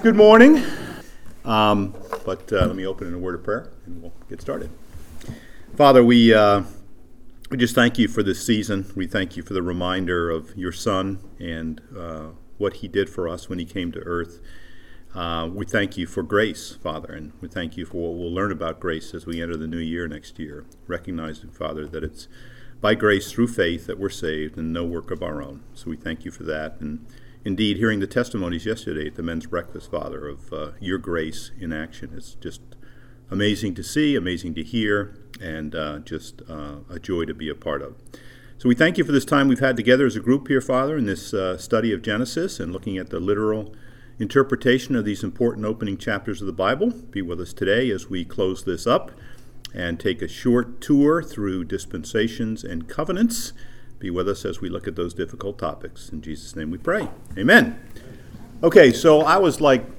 Good morning. Let me open in a word of prayer and we'll get started. Father, we just thank you for this season. We thank you for the reminder of your Son and what he did for us when he came to earth. We thank you for grace, Father, and we thank you for what we'll learn about grace as we enter the new year next year, recognizing, Father, that it's by grace through faith that we're saved and no work of our own. So we thank you for that. And indeed, hearing the testimonies yesterday at the men's breakfast, Father, of your grace in action, it's just amazing to see, amazing to hear, and just a joy to be a part of. So we thank you for this time we've had together as a group here, Father, in this study of Genesis and looking at the literal interpretation of these important opening chapters of the Bible. Be with us today as we close this up and take a short tour through dispensations and covenants. Be with us as we look at those difficult topics. In Jesus' name we pray. Amen. Okay, so I was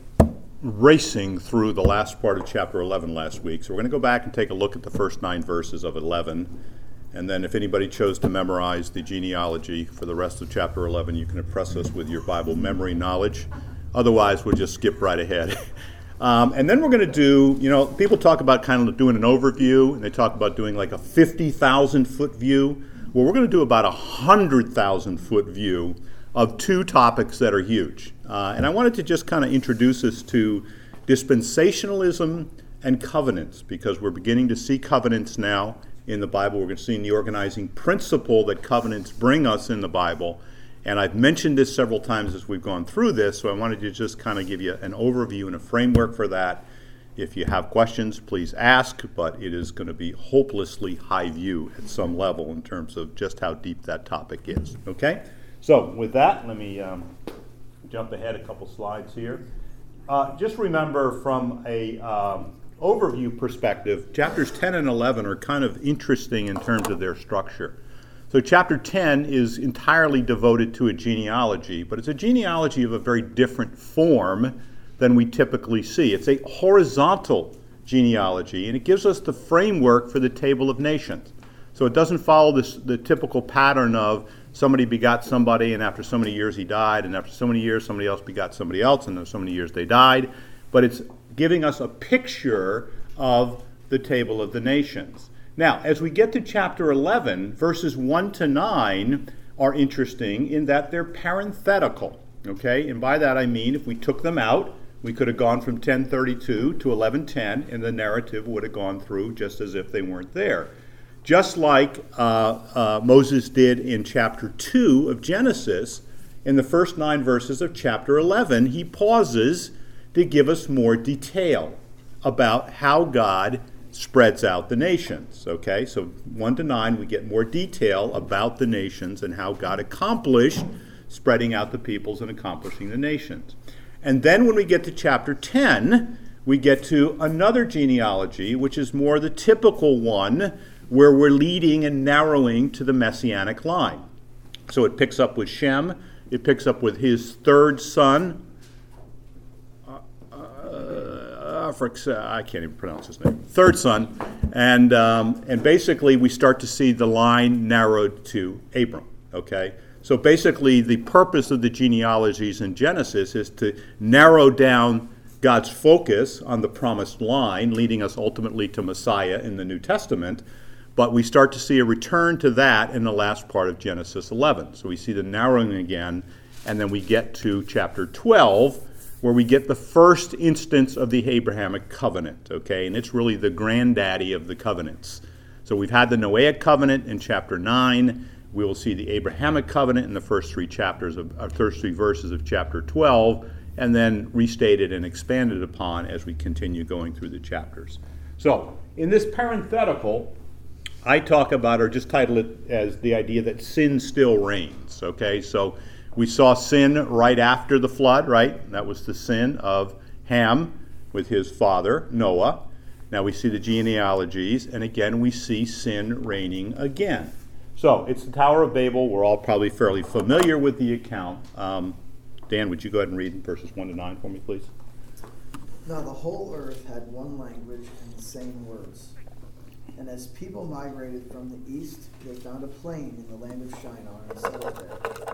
racing through the last part of chapter 11 last week. So we're going to go back and take a look at the first 9 verses of 11. And then if anybody chose to memorize the genealogy for the rest of chapter 11, you can impress us with your Bible memory knowledge. Otherwise, we'll just skip right ahead. And then we're going to do, people talk about kind of doing an overview, and they talk about doing like a 50,000-foot view. Well, we're going to do about a 100,000-foot view of 2 topics that are huge. And I wanted to just kind of introduce us to dispensationalism and covenants, because we're beginning to see covenants now in the Bible. We're going to see the organizing principle that covenants bring us in the Bible. And I've mentioned this several times as we've gone through this, so I wanted to just kind of give you an overview and a framework for that. If you have questions, please ask, but it is going to be hopelessly high view at some level in terms of just how deep that topic is. Okay? So with that, let me jump ahead a couple slides here. Just remember from a overview perspective, chapters 10 and 11 are kind of interesting in terms of their structure. So chapter 10 is entirely devoted to a genealogy, but it's a genealogy of a very different form than we typically see. It's a horizontal genealogy, and it gives us the framework for the table of nations. So it doesn't follow the typical pattern of somebody begot somebody, and after so many years he died, and after so many years somebody else begot somebody else, and after so many years they died. But it's giving us a picture of the table of the nations. Now, as we get to chapter 11, verses 1 to 9 are interesting in that they're parenthetical, okay? And by that I mean if we took them out, we could have gone from 10:32 to 11:10, and the narrative would have gone through just as if they weren't there. Just like Moses did in chapter 2 of Genesis, in the first 9 verses of chapter 11, he pauses to give us more detail about how God spreads out the nations, okay? So 1 to 9, we get more detail about the nations and how God accomplished spreading out the peoples and accomplishing the nations. And then when we get to chapter 10, we get to another genealogy, which is more the typical one, where we're leading and narrowing to the messianic line. So it picks up with Shem, it picks up with his third son, I can't even pronounce his name. Third son, and basically we start to see the line narrowed to Abram. Okay, so basically the purpose of the genealogies in Genesis is to narrow down God's focus on the promised line, leading us ultimately to Messiah in the New Testament. But we start to see a return to that in the last part of Genesis 11. So we see the narrowing again, and then we get to chapter 12. Where we get the first instance of the Abrahamic covenant, okay? And it's really the granddaddy of the covenants. So we've had the Noahic covenant in chapter 9. We will see the Abrahamic covenant in the first 3 verses of chapter 12, and then restated and expanded upon as we continue going through the chapters. So in this parenthetical, I talk about, or just title it as the idea that sin still reigns, okay? So we saw sin right after the flood, right? That was the sin of Ham with his father, Noah. Now we see the genealogies, and again we see sin reigning again. So it's the Tower of Babel. We're all probably fairly familiar with the account. Dan, would you go ahead and read verses 1 to 9 for me, please? Now the whole earth had one language and the same words. And as people migrated from the east, they found a plain in the land of Shinar and settled there.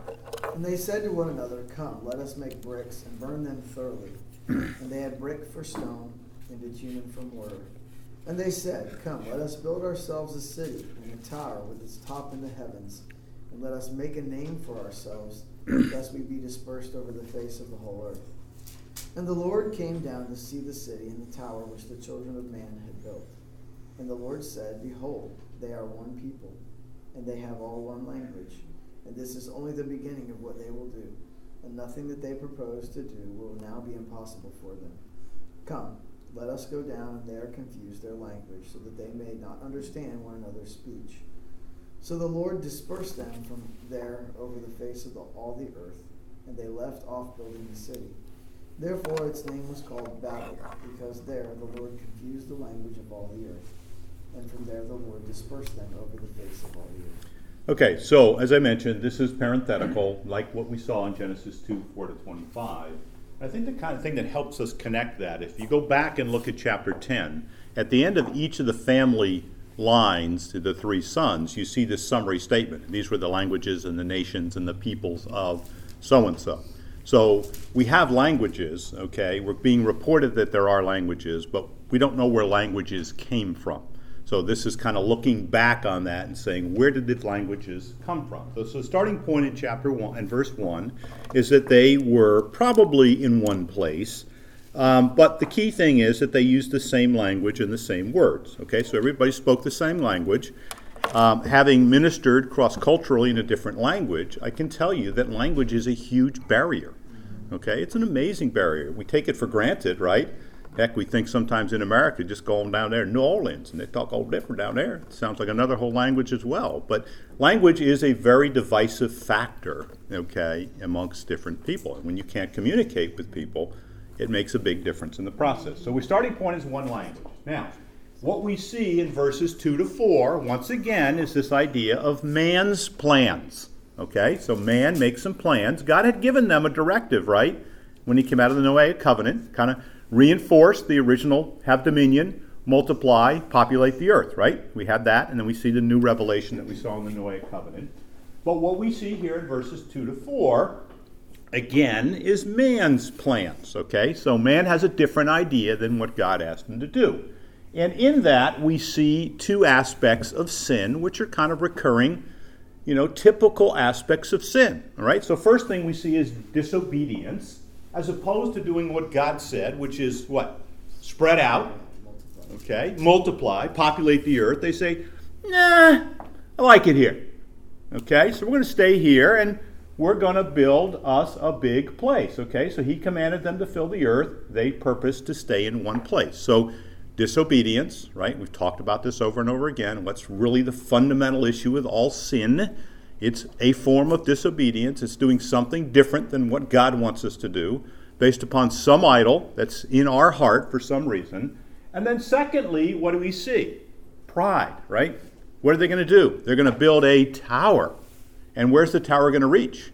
And they said to one another, "Come, let us make bricks and burn them thoroughly." And they had brick for stone and bitumen for mortar. And they said, "Come, let us build ourselves a city and a tower with its top in the heavens, and let us make a name for ourselves, lest we be dispersed over the face of the whole earth." And the Lord came down to see the city and the tower which the children of man had built. And the Lord said, "Behold, they are one people, and they have all one language. And this is only the beginning of what they will do. And nothing that they propose to do will now be impossible for them. Come, let us go down and there confuse their language, so that they may not understand one another's speech." So the Lord dispersed them from there over the face of all the earth, and they left off building the city. Therefore its name was called Babel, because there the Lord confused the language of all the earth. And from there the Lord dispersed them over the face of all the earth. Okay, so as I mentioned, this is parenthetical, like what we saw in Genesis 2, 4-25. I think the kind of thing that helps us connect that, if you go back and look at chapter 10, at the end of each of the family lines to the three sons, you see this summary statement. These were the languages and the nations and the peoples of so-and-so. So we have languages, okay? We're being reported that there are languages, but we don't know where languages came from. So this is kind of looking back on that and saying, where did the languages come from? So the starting point in chapter 1 and verse 1 is that they were probably in one place, but the key thing is that they used the same language and the same words. Okay, so everybody spoke the same language. Having ministered cross-culturally in a different language, I can tell you that language is a huge barrier. Okay, it's an amazing barrier. We take it for granted, right? Heck, we think sometimes in America, just going down there, New Orleans, and they talk all different down there. It sounds like another whole language as well. But language is a very divisive factor, okay, amongst different people. And when you can't communicate with people, it makes a big difference in the process. So our starting point is one language. Now, what we see in verses 2-4, once again, is this idea of man's plans. Okay, so man makes some plans. God had given them a directive, right? When he came out of the Noahic covenant, kind of reinforced the original, have dominion, multiply, populate the earth, right? We had that, and then we see the new revelation that we saw in the Noahic covenant. But what we see here in verses 2-4, again, is man's plans, okay? So man has a different idea than what God asked him to do. And in that, we see two aspects of sin, which are kind of recurring, typical aspects of sin, all right? So first thing we see is disobedience, as opposed to doing what God said, which is what? Spread out, okay? Multiply, populate the earth. They say, nah, I like it here, okay? So we're going to stay here, and we're going to build us a big place, okay? So he commanded them to fill the earth. They purposed to stay in one place. So disobedience, right? We've talked about this over and over again. What's really the fundamental issue with all sin? It's a form of disobedience. It's doing something different than what God wants us to do, based upon some idol that's in our heart for some reason. And then secondly, what do we see? Pride, right? What are they going to do? They're going to build a tower. And where's the tower going to reach?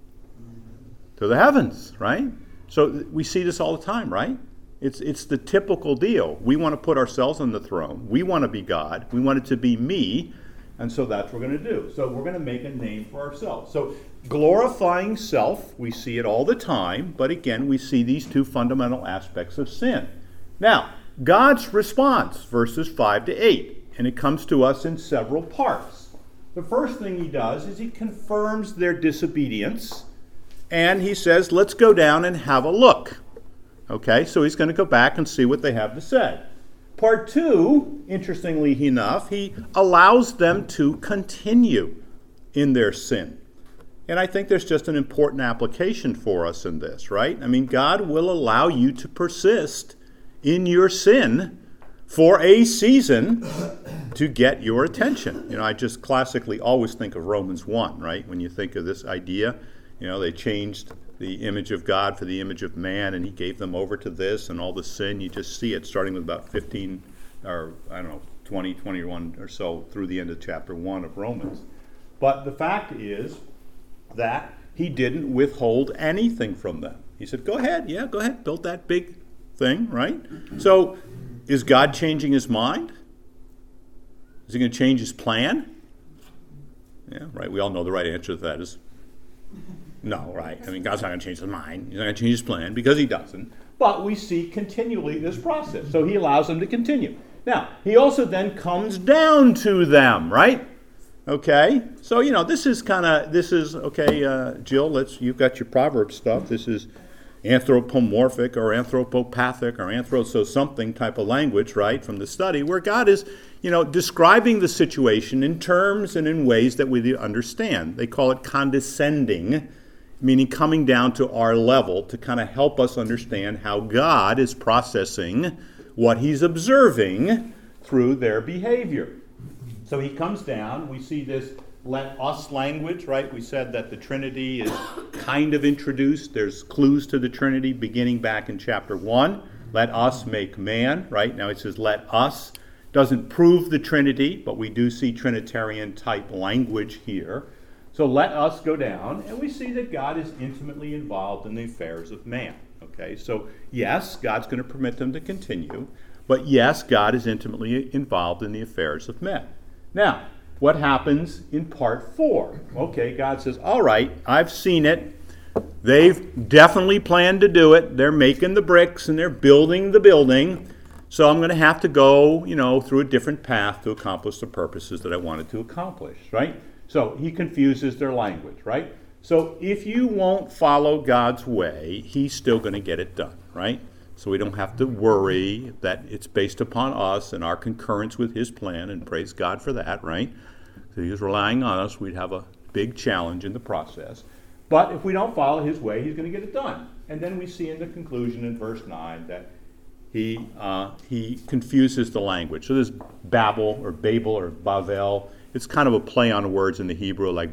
To the heavens, right? So we see this all the time, right? It's the typical deal. We want to put ourselves on the throne. We want to be God. We want it to be me. And so that's what we're going to do. So we're going to make a name for ourselves. So glorifying self, we see it all the time. But again, we see these two fundamental aspects of sin. Now, God's response, verses 5-8. And it comes to us in several parts. The first thing he does is he confirms their disobedience. And he says, let's go down and have a look. Okay, so he's going to go back and see what they have to say. Part 2, interestingly enough, he allows them to continue in their sin. And I think there's just an important application for us in this, right? I mean, God will allow you to persist in your sin for a season to get your attention. I just classically always think of Romans 1, right? When you think of this idea, they changed the image of God for the image of man, and he gave them over to this and all the sin. You just see it starting with about 15 or 20, 21 or so through the end of chapter 1 of Romans. But the fact is that he didn't withhold anything from them. He said, go ahead, build that big thing, right? So is God changing his mind? Is he going to change his plan? Yeah, right. We all know the right answer to that is No, right? I mean, God's not going to change his mind. He's not going to change his plan because he doesn't. But we see continually this process. So he allows them to continue. Now, he also then comes down to them, right? Okay? So, this is, okay, Jill, you've got your Proverbs stuff. This is anthropomorphic or anthropopathic or anthro-so-something type of language, right, from the study, where God is, describing the situation in terms and in ways that we understand. They call it condescending, meaning coming down to our level to kind of help us understand how God is processing what he's observing through their behavior. So he comes down. We see this let us language, right? We said that the Trinity is kind of introduced. There's clues to the Trinity beginning back in chapter 1. Let us make man, right? Now it says let us. Doesn't prove the Trinity, but we do see Trinitarian type language here. So let us go down, and we see that God is intimately involved in the affairs of man. Okay, so yes, God's going to permit them to continue, but yes, God is intimately involved in the affairs of men. Now, what happens in part 4? Okay, God says, all right, I've seen it. They've definitely planned to do it. They're making the bricks and they're building the building. So I'm going to have to go, through a different path to accomplish the purposes that I wanted to accomplish, right? So he confuses their language, right? So if you won't follow God's way, he's still going to get it done, right? So we don't have to worry that it's based upon us and our concurrence with his plan, and praise God for that, right? So he's relying on us. We'd have a big challenge in the process. But if we don't follow his way, he's going to get it done. And then we see in the conclusion in verse 9 that he confuses the language. So this Babel or Bavel, it's kind of a play on words in the Hebrew, like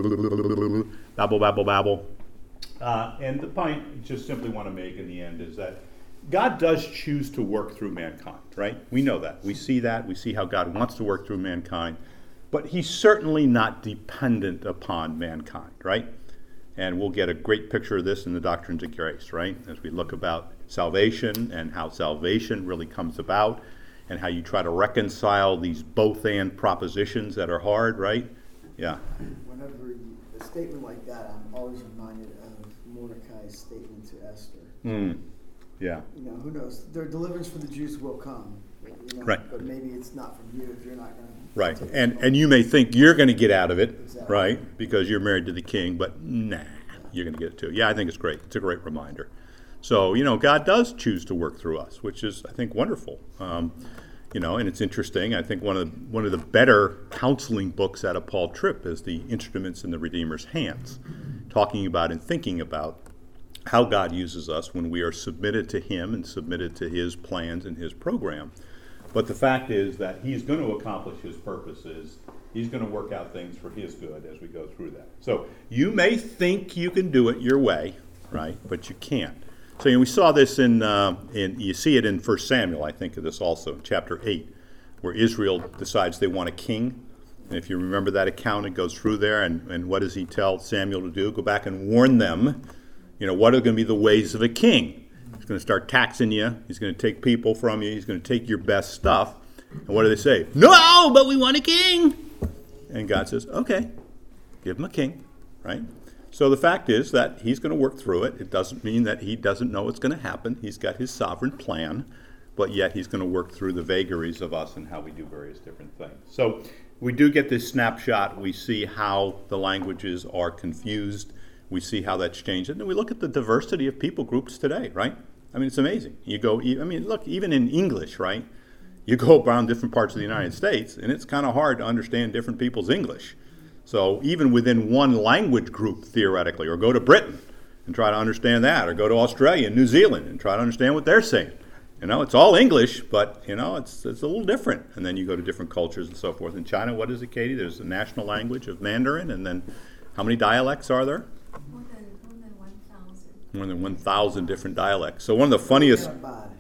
babble, babble, babble. And the point I just simply want to make in the end is that God does choose to work through mankind, right? We know that. We see that. We see how God wants to work through mankind. But he's certainly not dependent upon mankind, right? And we'll get a great picture of this in the Doctrines of Grace, right? As we look about salvation and how salvation really comes about and how you try to reconcile these both-and propositions that are hard, right? Yeah. Whenever a statement like that, I'm always reminded of Mordecai's statement to Esther. Yeah. Who knows? Their deliverance for the Jews will come. Right. But maybe it's not from you if you're not going to. Right. And you may think you're going to get out of it, exactly. Right? Because you're married to the king, but nah, you're going to get it too. Yeah, I think it's great. It's a great reminder. So, God does choose to work through us, which is, I think, wonderful. And it's interesting. I think one of the better counseling books out of Paul Tripp is The Instruments in the Redeemer's Hands, talking about and thinking about how God uses us when we are submitted to him and submitted to his plans and his program. But the fact is that he's going to accomplish his purposes. He's going to work out things for his good as we go through that. So you may think you can do it your way, right? But you can't. So we saw this in you see it in 1 Samuel, I think of this also, chapter 8, where Israel decides they want a king. And if you remember that account, it goes through there, and what does he tell Samuel to do? Go back and warn them, what are going to be the ways of a king? He's going to start taxing you. He's going to take people from you. He's going to take your best stuff. And what do they say? No, but we want a king. And God says, okay, give him a king, right? So the fact is that he's going to work through it. It doesn't mean that he doesn't know what's going to happen. He's got his sovereign plan, but yet he's going to work through the vagaries of us and how we do various different things. So we do get this snapshot. We see how the languages are confused. We see how that's changed. And then we look at the diversity of people groups today, right? I mean, it's amazing. Look, even in English, right? You go around different parts of the United States, and it's kind of hard to understand different people's English. So even within one language group, theoretically, or go to Britain and try to understand that, or go to Australia and New Zealand and try to understand what they're saying. It's all English, but, it's a little different. And then you go to different cultures and so forth. In China, what is it, Katie? There's the national language of Mandarin, and then how many dialects are there? More than 1,000. More than 1,000 different dialects. So one of the funniest...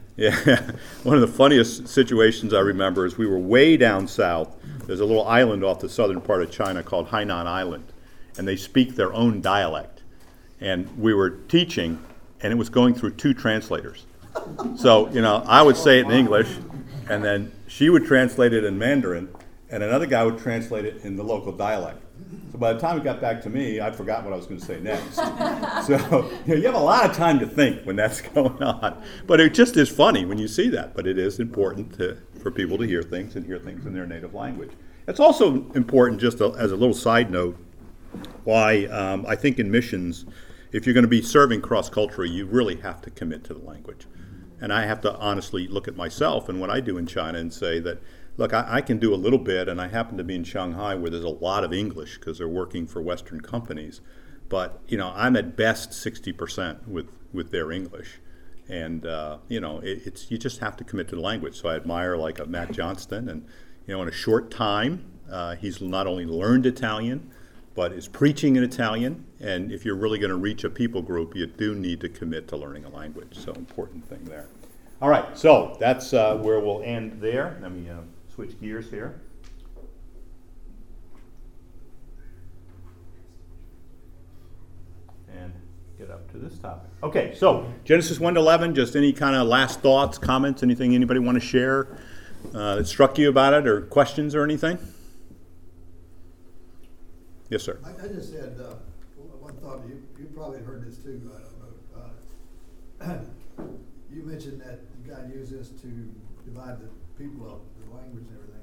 Yeah, one of the funniest situations I remember is we were way down south. There's a little island off the southern part of China called Hainan Island, and they speak their own dialect. And we were teaching, and it was going through two translators. So, I would say it in English, and then she would translate it in Mandarin, and another guy would translate it in the local dialect. So by the time it got back to me, I'd forgotten what I was going to say next. So you have a lot of time to think when that's going on. But it just is funny when you see that. But it is important for people to hear things and hear things in their native language. It's also important, just as a little side note, why I think in missions, if you're going to be serving cross-culturally, you really have to commit to the language. And I have to honestly look at myself and what I do in China and say that, look, I can do a little bit, and I happen to be in Shanghai where there's a lot of English because they're working for Western companies. But, I'm at best 60% with their English. And, you just have to commit to the language. So I admire like a Matt Johnston, and, in a short time, he's not only learned Italian, but is preaching in Italian. And if you're really going to reach a people group, you do need to commit to learning a language. So important thing there. All right, so that's where we'll end there. Let me switch gears here. And get up to this topic. Okay, so Genesis 1 to 11, just any kind of last thoughts, comments, anything anybody want to share that struck you about it, or questions or anything? Yes, sir. I just had one thought. You probably heard this too. I don't know. You mentioned that God used this to divide the people up, the language and everything.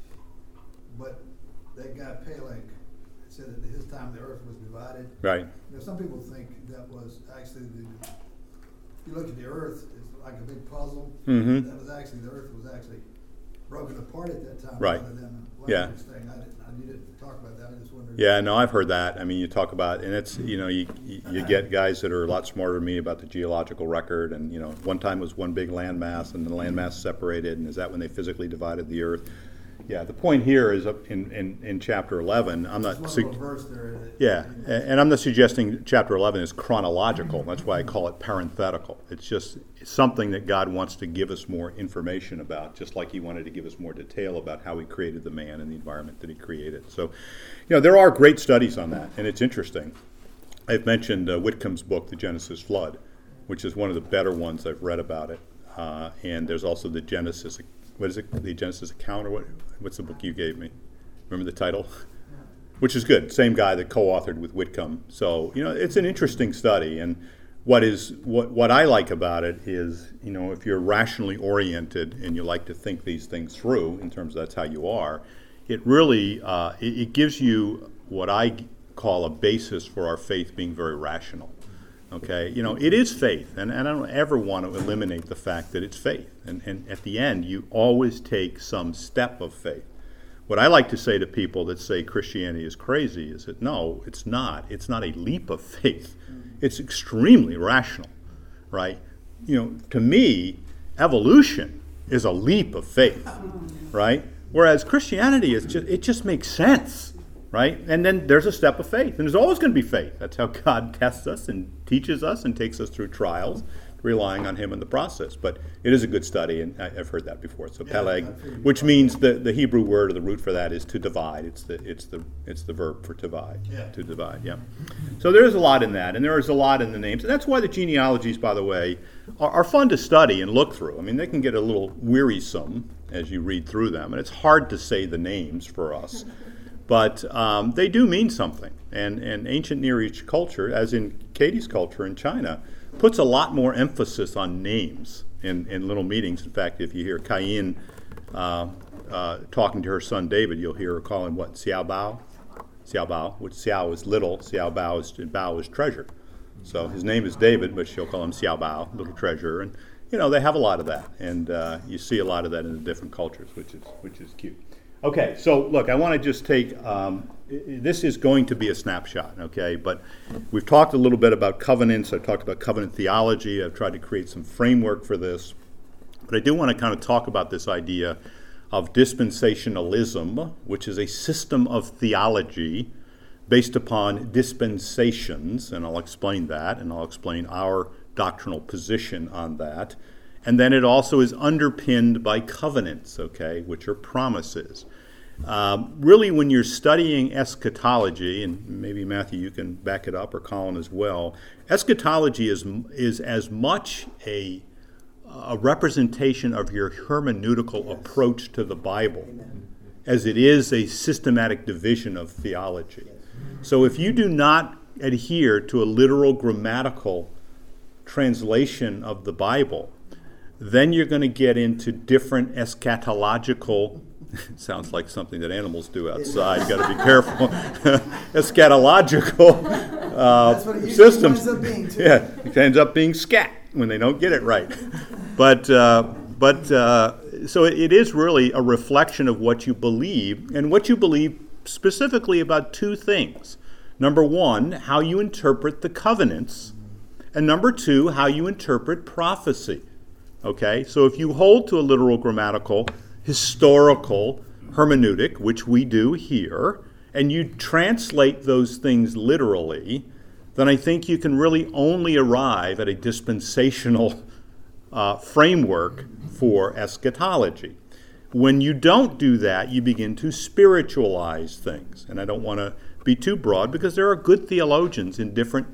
But that guy Peleg said that at his time the earth was divided. Right. Some people think that was actually you look at the earth, it's like a big puzzle. Mm-hmm. That was actually, the earth was actually broken apart at that time, right, rather than a language thing. You didn't talk about that. I just wondered. Yeah, no, I've heard that. I mean, you talk about, and it's, you get guys that are a lot smarter than me about the geological record, and, one time it was one big landmass, and the landmass separated, and is that when they physically divided the earth? Yeah, the point here is up in chapter 11. I'm not. Verse there. Yeah, and I'm not suggesting chapter 11 is chronological. That's why I call it parenthetical. It's just something that God wants to give us more information about, just like He wanted to give us more detail about how He created the man and the environment that He created. So, there are great studies on that, and it's interesting. I've mentioned Whitcomb's book, The Genesis Flood, which is one of the better ones I've read about it. And there's also the Genesis. What is it? The Genesis account, or what's the book you gave me? Remember the title? Which is good. Same guy that co-authored with Whitcomb. So it's an interesting study. And what I like about it is, if you're rationally oriented and you like to think these things through in terms of that's how you are, it really it gives you what I call a basis for our faith being very rational. Okay, it is faith, and I don't ever want to eliminate the fact that it's faith. And at the end, you always take some step of faith. What I like to say to people that say Christianity is crazy is that no, it's not. It's not a leap of faith. It's extremely rational, right? To me, evolution is a leap of faith, right? Whereas Christianity is it just makes sense. Right? And then there's a step of faith. And there's always going to be faith. That's how God tests us and teaches us and takes us through trials, relying on Him in the process. But it is a good study, and I've heard that before. So Peleg, which means the Hebrew word or the root for that is to divide. It's the verb for divide. Yeah. To divide, yeah. So there is a lot in that, and there is a lot in the names. And that's why the genealogies, by the way, are fun to study and look through. I mean, they can get a little wearisome as you read through them, and it's hard to say the names for us. But they do mean something. And ancient Near East culture, as in Katie's culture in China, puts a lot more emphasis on names in little meetings. In fact, if you hear Cain talking to her son David, you'll hear her call him what? Xiao Bao? Xiao Bao, which Xiao is little, Xiao Bao is treasure. So his name is David, but she'll call him Xiao Bao, little treasure. And, they have a lot of that. And you see a lot of that in the different cultures, which is cute. Okay, so look, I want to just take, this is going to be a snapshot, okay, but we've talked a little bit about covenants. I've talked about covenant theology. I've tried to create some framework for this, but I do want to kind of talk about this idea of dispensationalism, which is a system of theology based upon dispensations, and I'll explain that, and I'll explain our doctrinal position on that. And then it also is underpinned by covenants, okay, which are promises. Really, when you're studying eschatology, and maybe Matthew, you can back it up, or Colin as well, eschatology is as much a representation of your hermeneutical approach to the Bible as it is a systematic division of theology. So if you do not adhere to a literal grammatical translation of the Bible, then you're going to get into different eschatological, sounds like something that animals do outside, you got to be careful, eschatological That's what it usually systems. winds up being, too. Yeah, it ends up being scat when they don't get it right. But so it is really a reflection of what you believe, and what you believe specifically about two things. Number one, how you interpret the covenants, and number two, how you interpret prophecy. Okay, so if you hold to a literal grammatical, historical hermeneutic, which we do here, and you translate those things literally, then I think you can really only arrive at a dispensational framework for eschatology. When you don't do that, you begin to spiritualize things. And I don't want to be too broad, because there are good theologians in different,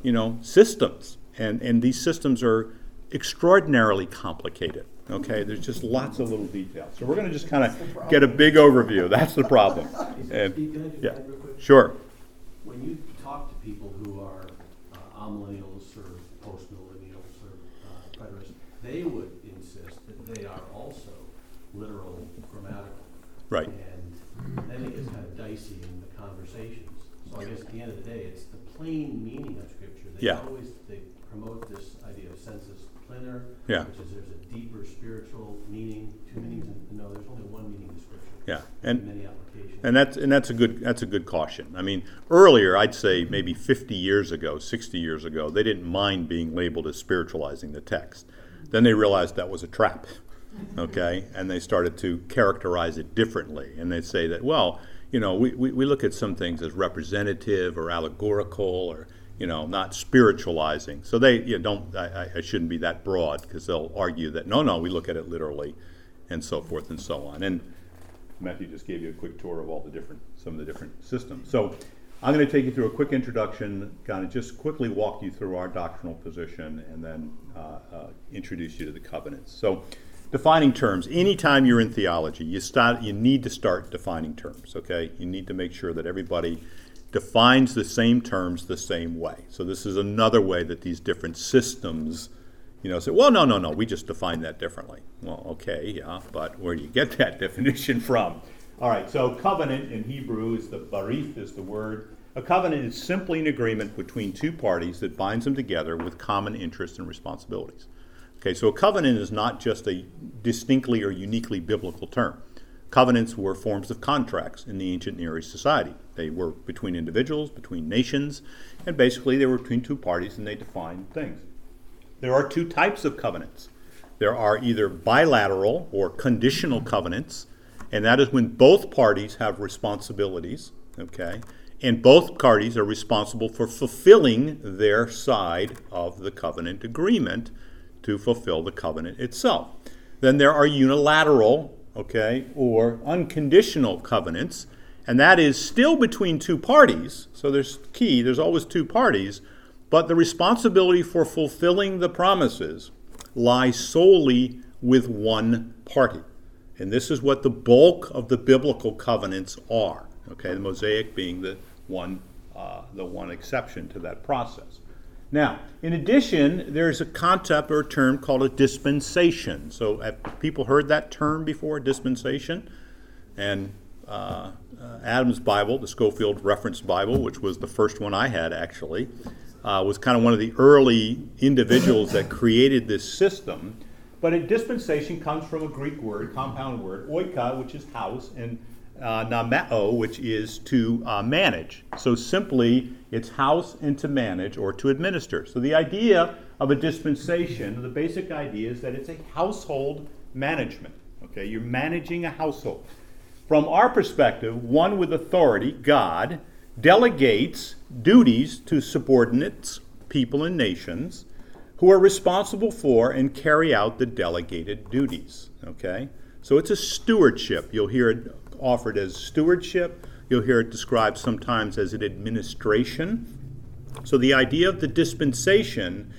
systems. And these systems are extraordinarily complicated. Okay, there's just lots of little details. So we're going to just kind of get a big overview. That's the problem. And, Steve, can I just add real quick? Sure. When you talk to people who are amillennials or post-millennials or preterists, they would insist that they are also literal grammatical. Right. And then it gets kind of dicey in the conversations. So I guess at the end of the day, it's the plain meaning of Scripture. They promote this idea of sensus plenior, which is there's a deeper spiritual meaning, two meanings. No, there's only one meaning in Scripture. Yeah, many applications. And that's a good caution. I mean, earlier, I'd say maybe 50 years ago, 60 years ago, they didn't mind being labeled as spiritualizing the text. Then they realized that was a trap, okay? And they started to characterize it differently. And they'd say that, well, we look at some things as representative or allegorical or, not spiritualizing. So they I shouldn't be that broad, because they'll argue that, no, we look at it literally, and so forth and so on. And Matthew just gave you a quick tour of some of the different systems. So I'm going to take you through a quick introduction, kind of just quickly walk you through our doctrinal position, and then introduce you to the covenants. So defining terms. Anytime you're in theology, you need to start defining terms, okay? You need to make sure that everybody defines the same terms the same way. So this is another way that these different systems, say, well, no, we just define that differently. Well, okay, yeah, but where do you get that definition from? All right, so covenant in Hebrew is barith is the word. A covenant is simply an agreement between two parties that binds them together with common interests and responsibilities. Okay, so a covenant is not just a distinctly or uniquely biblical term. Covenants were forms of contracts in the ancient Near East society. They were between individuals, between nations, and basically they were between two parties, and they defined things. There are two types of covenants. There are either bilateral or conditional covenants, and that is when both parties have responsibilities, okay, and both parties are responsible for fulfilling their side of the covenant agreement to fulfill the covenant itself. Then there are unilateral, okay, or unconditional covenants, and that is still between two parties. So there's always two parties, but the responsibility for fulfilling the promises lies solely with one party. And this is what the bulk of the biblical covenants are, okay, the Mosaic being the one exception to that process. Now, in addition, there's a concept or a term called a dispensation. So have people heard that term before, dispensation? And Adam's Bible, the Schofield Reference Bible, which was the first one I had actually, was kind of one of the early individuals that created this system. But a dispensation comes from a Greek word, compound word, oika, which is house, and nameo, which is to manage. So simply, it's house and to manage or to administer. So the idea of a dispensation, the basic idea is that it's a household management. Okay, you're managing a household. From our perspective, one with authority, God, delegates duties to subordinates, people and nations, who are responsible for and carry out the delegated duties. Okay, so it's a stewardship. You'll hear it offered as stewardship. You'll hear it described sometimes as an administration. So the idea of the dispensation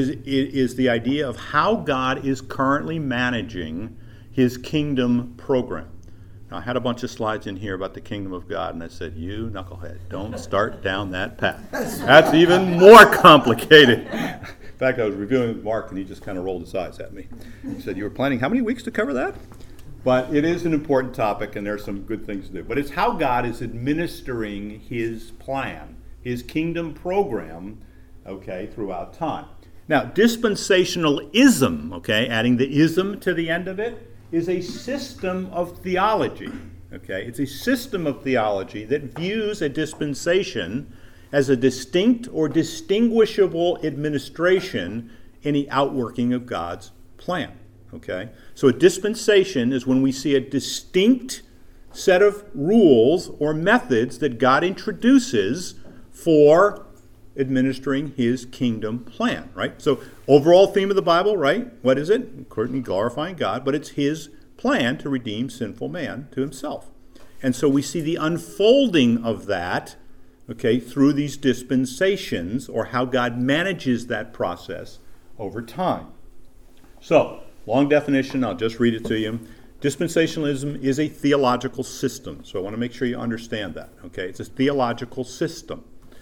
is the idea of how God is currently managing his kingdom program. I had a bunch of slides in here about the kingdom of God, and I said, you knucklehead, don't start down that path. That's even more complicated. In fact, I was reviewing with Mark, and he just kind of rolled his eyes at me. He said, you were planning how many weeks to cover that? But it is an important topic, and there's some good things to do. But it's how God is administering his plan, his kingdom program, okay, throughout time. Now, dispensationalism, okay, adding the ism to the end of it, is a system of theology, okay? It's a system of theology that views a dispensation as a distinct or distinguishable administration in the outworking of God's plan, okay? So a dispensation is when we see a distinct set of rules or methods that God introduces for administering his kingdom plan, right? So overall theme of the Bible, right? What is it? According to glorifying God, but it's his plan to redeem sinful man to himself. And so we see the unfolding of that, okay, through these dispensations, or how God manages that process over time. So, long definition, I'll just read it to you. Dispensationalism is a theological system. So I want to make sure you understand that, okay? It's a theological system.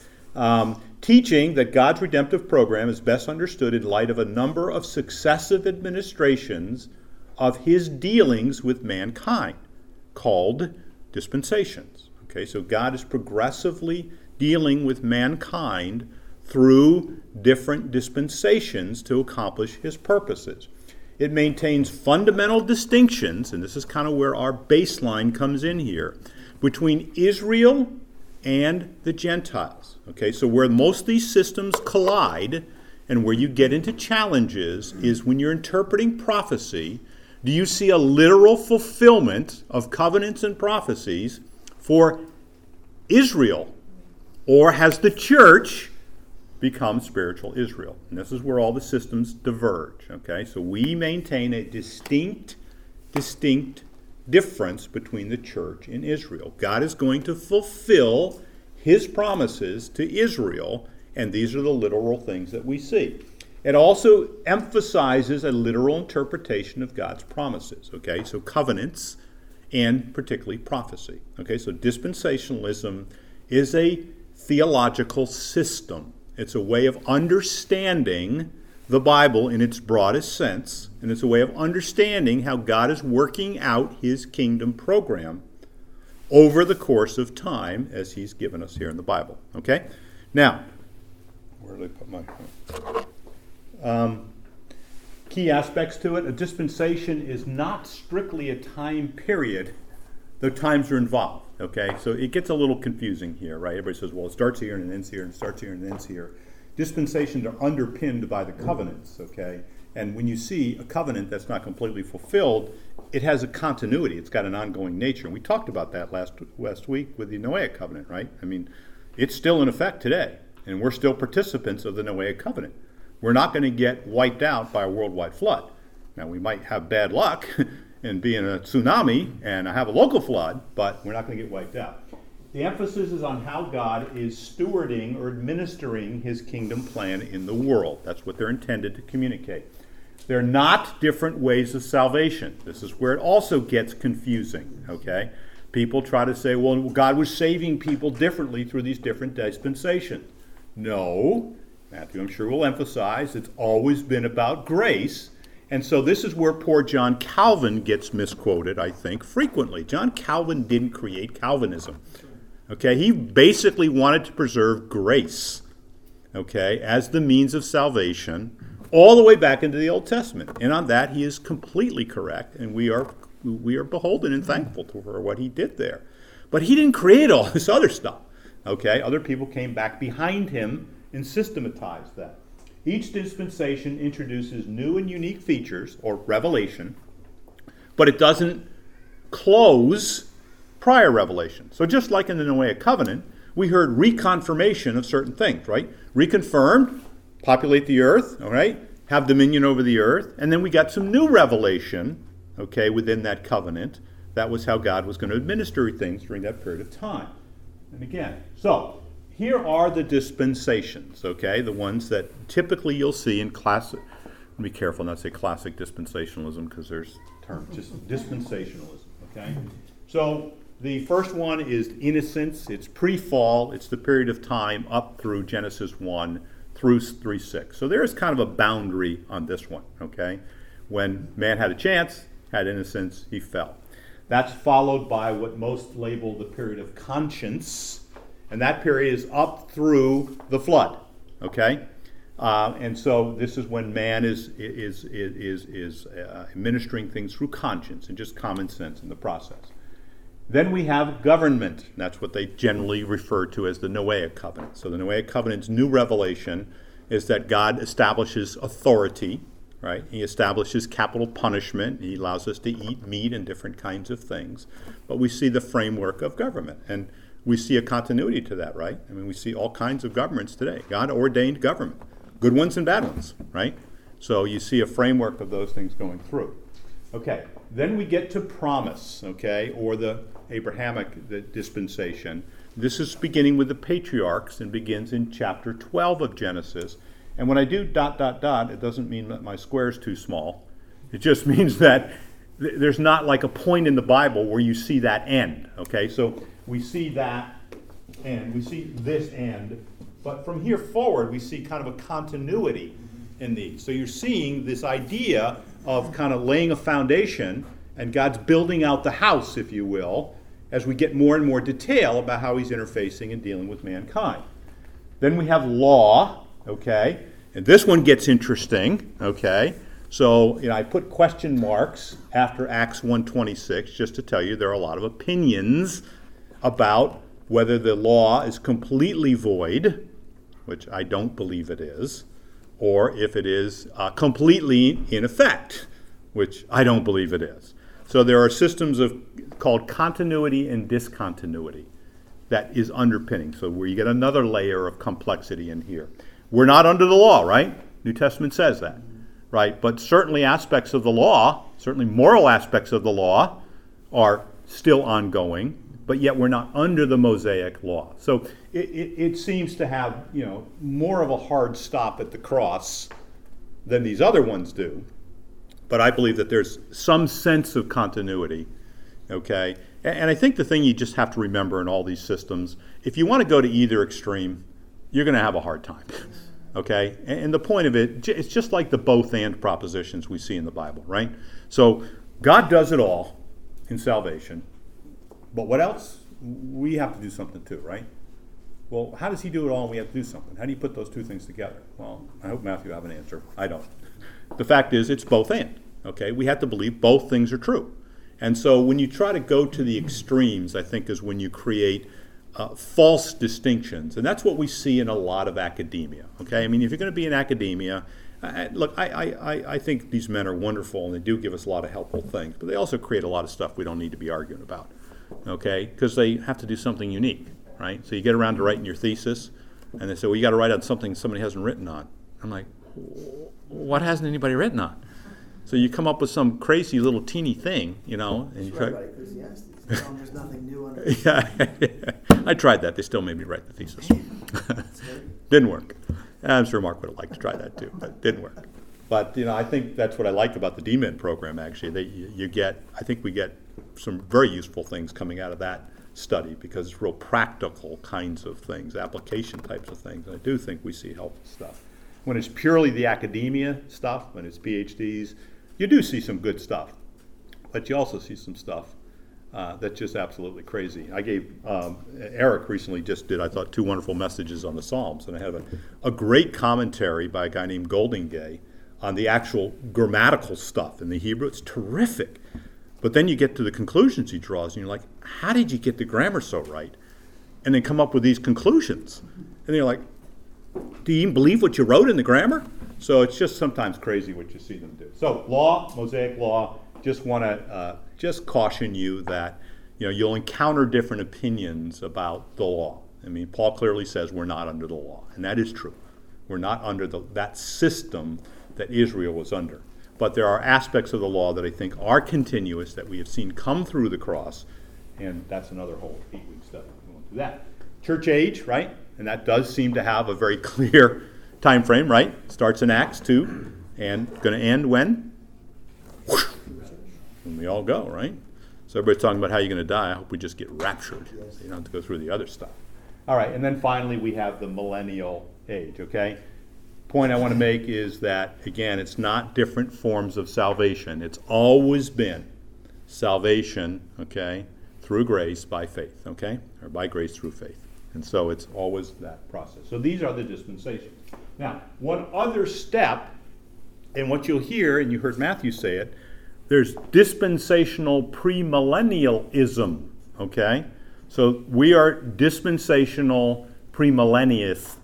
Teaching that God's redemptive program is best understood in light of a number of successive administrations of his dealings with mankind, called dispensations. Okay, so God is progressively dealing with mankind through different dispensations to accomplish his purposes. It maintains fundamental distinctions, and this is kind of where our baseline comes in here, between Israel and the Gentiles. Okay, so where most of these systems collide and where you get into challenges is when you're interpreting prophecy. Do you see a literal fulfillment of covenants and prophecies for Israel? Or has the church become spiritual Israel? And this is where all the systems diverge. Okay, so we maintain a distinct difference between the church and Israel. God is going to fulfill his promises to Israel, and these are the literal things that we see. It also emphasizes a literal interpretation of God's promises, okay? So covenants and particularly prophecy, okay? So dispensationalism is a theological system. It's a way of understanding the Bible in its broadest sense, and it's a way of understanding how God is working out his kingdom program over the course of time as he's given us here in the Bible. Okay? Now, where did I put my key aspects to it? A dispensation is not strictly a time period, though times are involved. Okay? So it gets a little confusing here, right? Everybody says, well, it starts here and it ends here, and it starts here and it ends here. Dispensations are underpinned by the covenants, okay? And when you see a covenant that's not completely fulfilled, it has a continuity. It's got an ongoing nature. And we talked about that last week with the Noahic covenant, right? I mean, it's still in effect today, and we're still participants of the Noahic covenant. We're not going to get wiped out by a worldwide flood. Now, we might have bad luck and be in a tsunami and have a local flood, but we're not going to get wiped out. The emphasis is on how God is stewarding or administering his kingdom plan in the world. That's what they're intended to communicate. They're not different ways of salvation. This is where it also gets confusing, okay? People try to say, well, God was saving people differently through these different dispensations. No, Matthew, I'm sure will emphasize, it's always been about grace. And so this is where poor John Calvin gets misquoted, I think, frequently. John Calvin didn't create Calvinism. Okay, he basically wanted to preserve grace, okay, as the means of salvation all the way back into the Old Testament. And on that, he is completely correct, and we are beholden and thankful for what he did there. But he didn't create all this other stuff, okay? Other people came back behind him and systematized that. Each dispensation introduces new and unique features, or revelation, but it doesn't close prior revelation. So just like in the Noahic covenant, we heard reconfirmation of certain things, right? Reconfirmed, populate the earth, all right? Have dominion over the earth. And then we got some new revelation, okay, within that covenant. That was how God was going to administer things during that period of time. And again, so here are the dispensations, okay? The ones that typically you'll see in classic, be careful not to say classic dispensationalism because there's terms, just dispensationalism, okay? So the first one is innocence. It's pre-fall. It's the period of time up through Genesis 1 through 3:6. So there is kind of a boundary on this one, okay? When man had a chance, had innocence, he fell. That's followed by what most label the period of conscience, and that period is up through the flood, okay? And so this is when man is administering things through conscience and just common sense in the process. Then we have government. That's what they generally refer to as the Noahic covenant. So the Noahic covenant's new revelation is that God establishes authority, right? He establishes capital punishment. He allows us to eat meat and different kinds of things. But we see the framework of government. And we see a continuity to that, right? I mean, we see all kinds of governments today. God ordained government. Good ones and bad ones, right? So you see a framework of those things going through. Okay, then we get to promise, okay, or the Abrahamic dispensation. This is beginning with the patriarchs and begins in chapter 12 of Genesis. And when I do ... it doesn't mean that my square is too small. It just means that there's not like a point in the Bible where you see that end, okay? So we see that end, we see this end, but from here forward we see kind of a continuity in these. So you're seeing this idea of kind of laying a foundation, and God's building out the house, if you will, as we get more and more detail about how he's interfacing and dealing with mankind. Then we have law, okay? And this one gets interesting, okay? So, I put question marks after Acts 1:26 just to tell you there are a lot of opinions about whether the law is completely void, which I don't believe it is, or if it is completely in effect, which I don't believe it is. So there are systems called continuity and discontinuity that is underpinning. So where you get another layer of complexity in here. We're not under the law, right? New Testament says that, right? But certainly aspects of the law, certainly moral aspects of the law are still ongoing, but yet we're not under the Mosaic law. So it seems to have, more of a hard stop at the cross than these other ones do. But I believe that there's some sense of continuity, okay? And I think the thing you just have to remember in all these systems, if you want to go to either extreme, you're going to have a hard time, okay? And the point of it, it's just like the both and propositions we see in the Bible, right? So God does it all in salvation, but what else? We have to do something too, right? Well, how does he do it all and we have to do something? How do you put those two things together? Well, I hope Matthew have an answer. I don't. The fact is, it's both and, okay? We have to believe both things are true. And so when you try to go to the extremes, I think is when you create false distinctions. And that's what we see in a lot of academia, okay? I mean, if you're going to be in academia, I think these men are wonderful and they do give us a lot of helpful things, but they also create a lot of stuff we don't need to be arguing about, okay? Because they have to do something unique, right? So you get around to writing your thesis, and they say, well, you got to write on something somebody hasn't written on. I'm like, what hasn't anybody written on? So you come up with some crazy little teeny thing, and you try. Right, Ecclesiastes. There's nothing new under Yeah, I tried that. They still made me write the thesis. Didn't work. I'm sure Mark would have liked to try that too, but it didn't work. But I think that's what I like about the D-Min program. Actually, I think we get some very useful things coming out of that study because it's real practical kinds of things, application types of things. And I do think we see helpful stuff. When it's purely the academia stuff, when it's PhDs, you do see some good stuff, but you also see some stuff that's just absolutely crazy. I gave Eric recently did, I thought, 2 wonderful messages on the Psalms, and I have a great commentary by a guy named Goldingay on the actual grammatical stuff in the Hebrew. It's terrific. But then you get to the conclusions he draws, and you're like, how did you get the grammar so right? And then come up with these conclusions. And you're like, do you even believe what you wrote in the grammar? So it's just sometimes crazy what you see them do. So law, Mosaic law, just want to just caution you that you'll encounter different opinions about the law. I mean, Paul clearly says we're not under the law, and that is true. We're not under that system that Israel was under. But there are aspects of the law that I think are continuous that we have seen come through the cross, and that's another whole 8-week study. We won't do that. Church age, right? And that does seem to have a very clear time frame, right? Starts in Acts 2 and going to end when? When we all go, right? So everybody's talking about how you're going to die. I hope we just get raptured. Yes. You don't have to go through the other stuff. All right, and then finally we have the millennial age, okay? Point I want to make is that, again, it's not different forms of salvation. It's always been salvation, okay, through grace by faith, okay? Or by grace through faith. And so it's always that process. So these are the dispensations. Now, one other step, and what you'll hear, and you heard Matthew say it, there's dispensational premillennialism, okay? So we are dispensational premillennialists,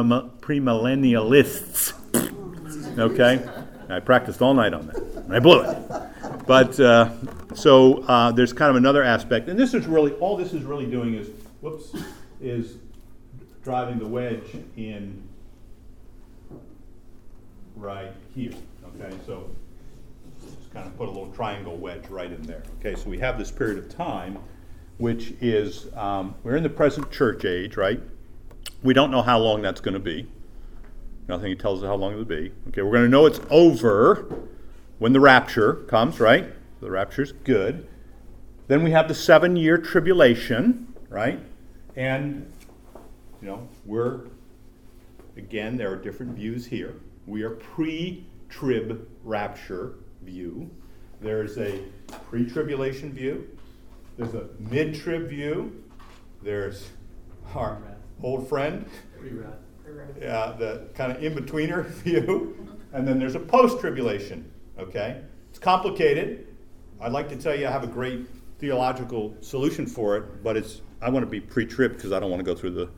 okay? I practiced all night on that. And I blew it. But so there's kind of another aspect, and this is really, all this is really doing is driving the wedge in right here, okay? So just kind of put a little triangle wedge right in there. Okay, so we have this period of time, which is, we're in the present church age, right? We don't know how long that's going to be. Nothing tells us how long it'll be. Okay, we're going to know it's over when the rapture comes, right? The rapture's good. Then we have the 7-year tribulation, right? And, we're, again, there are different views here. We are pre-trib rapture view. There's a pre-tribulation view. There's a mid-trib view. There's our old friend, the kind of in-betweener view. And then there's a post-tribulation, okay? It's complicated. I'd like to tell you I have a great theological solution for it, but I want to be pre-trib because I don't want to go through the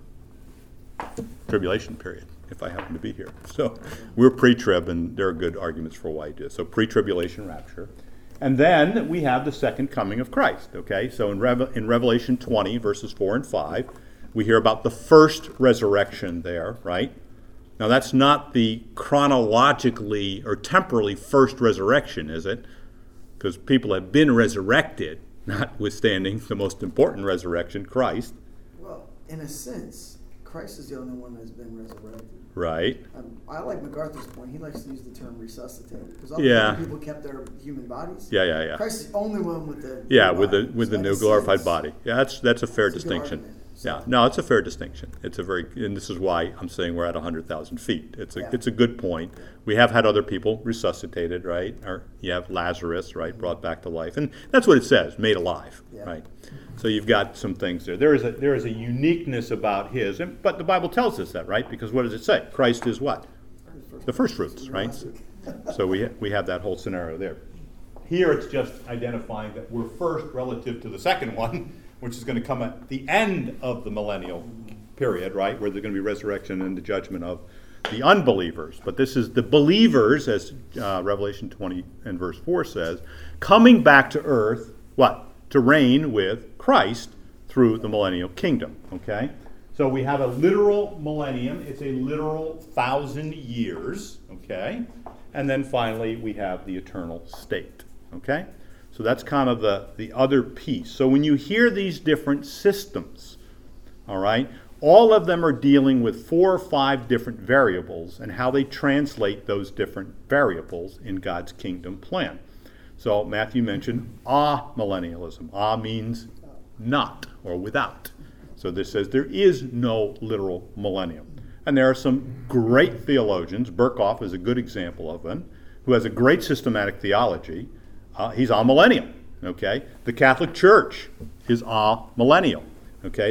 tribulation period if I happen to be here. So we're pre-trib, and there are good arguments for why I do. So pre-tribulation rapture. And then we have the second coming of Christ, okay? So in Revelation 20, verses 4 and 5, we hear about the first resurrection there, right? Now that's not the chronologically or temporally first resurrection, is it? Because people have been resurrected, notwithstanding the most important resurrection, Christ. Well, in a sense, Christ is the only one that's been resurrected. Right. I like MacArthur's point. He likes to use the term resuscitate because all people kept their human bodies. Yeah. Christ is the only one with the with the new glorified body. Yeah, that's a fair distinction. Yeah, no, it's a fair distinction. And this is why I'm saying we're at 100,000 feet. It's a good point. We have had other people resuscitated, right? Or you have Lazarus, right, brought back to life, and that's what it says, made alive, right? So you've got some things there. There is a uniqueness about his, but the Bible tells us that, right? Because what does it say? Christ is what? The first fruits, right? So we have that whole scenario there. Here it's just identifying that we're first relative to the second one, which is going to come at the end of the millennial period, right, where there's going to be resurrection and the judgment of the unbelievers. But this is the believers, as Revelation 20 and verse 4 says, coming back to earth, what? To reign with Christ through the millennial kingdom, okay? So we have a literal millennium. It's a literal 1,000 years, okay? And then finally we have the eternal state, okay? So that's kind of the other piece. So when you hear these different systems, all right, all of them are dealing with 4 or 5 different variables and how they translate those different variables in God's kingdom plan. So Matthew mentioned amillennialism. Means not or without. So this says there is no literal millennium. And there are some great theologians, Berkhoff is a good example of one, who has a great systematic theology. He's amillennial, okay? The Catholic Church is amillennial, okay?